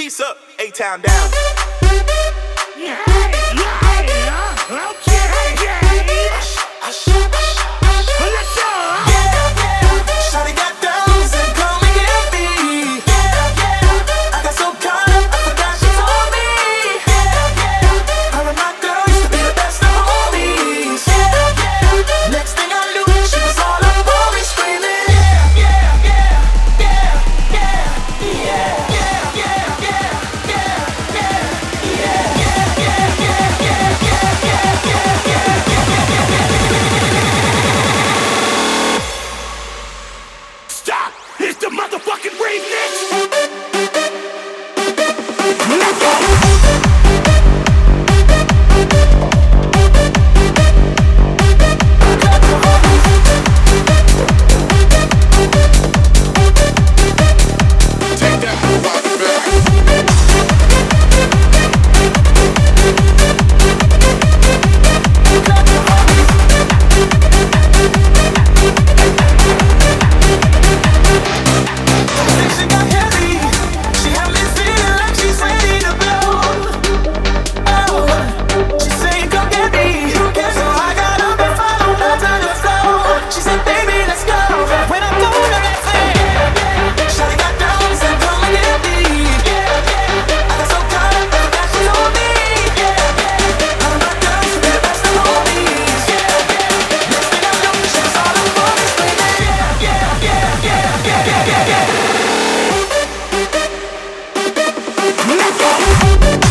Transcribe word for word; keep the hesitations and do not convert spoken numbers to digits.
Peace up, A-Town down. Yeah, yeah, yeah. Okay, yeah. Hush, hush, hush, hush. Let's go. Yeah, yeah. Shawty got those and come and get me. Yeah, yeah. I got so caught up, I forgot she told me. Yeah, yeah. Her and my girl used to be the best of homies. Yeah, yeah. Next thing I knew, she was all up on me screaming. Yeah, yeah, yeah, yeah, yeah, yeah, yeah, yeah, yeah, yeah, yeah, yeah, yeah, yeah, yeah, yeah, yeah, yeah, yeah. Stop! It's the motherfucking remix! Let's go! Let's go!